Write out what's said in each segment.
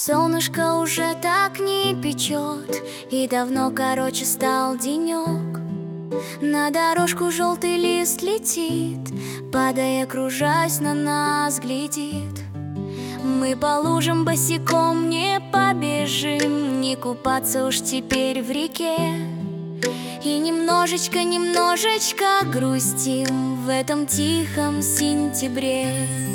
солнышко уже так не печет, и давно короче стал денек. На дорожку желтый лист летит, падая, кружась, на нас глядит. Мы по лужам босиком не побежим, не купаться уж теперь в реке. И немножечко грустим в этом тихом сентябре.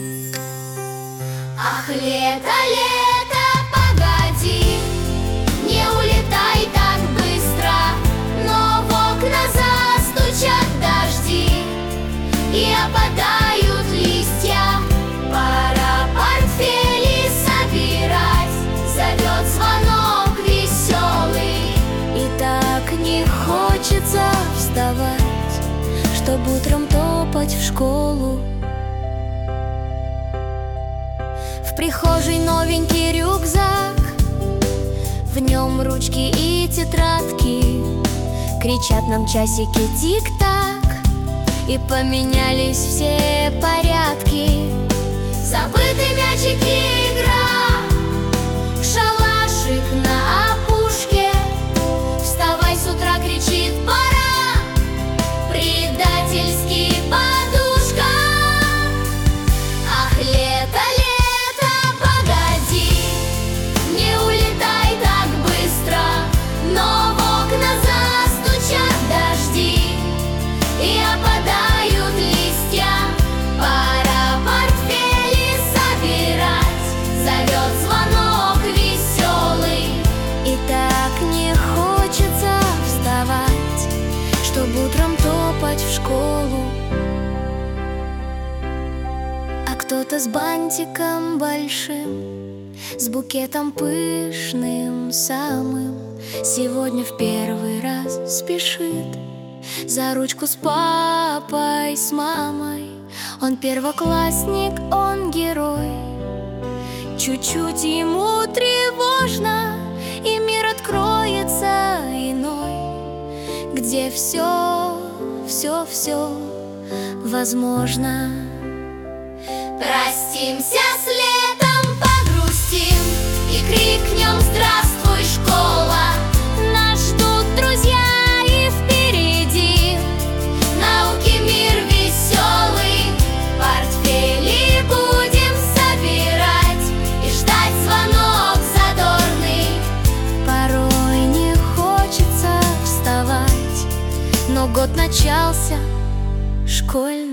Ах, лето, лето, погоди, не улетай так быстро, но в окна застучат дожди и опадают листья. Пора портфели собирать, зовет звонок веселый. И так не хочется вставать, чтоб утром топать в школу. В прихожей новенький рюкзак, в нем ручки и тетрадки. Кричат нам часики тик-так, и поменялись все порядки. Забытый мячик и игра, шалашик на опушке. Вставай, с утра кричит пора, предательский подушка. Ах, лето, лето, погоди, не улетай так быстро, но в окна застучат дожди и опадают листья. Пора портфели собирать, зовет звонок веселый. И так не хочется вставать, чтоб утром топать в школу. А кто-то с бантиком большим, с букетом пышным самым, сегодня в первый раз спешит за ручку с папой, с мамой. Он первоклассник, он герой. Чуть-чуть ему тревожно, и мир откроется иной, где все возможно. Простимся с летом, погрустим и крикнем: здравствуй, школа! Нас ждут друзья и впереди науки, мир веселый. Портфели будем собирать и ждать звонок задорный. Порой не хочется вставать, но год начался школьный.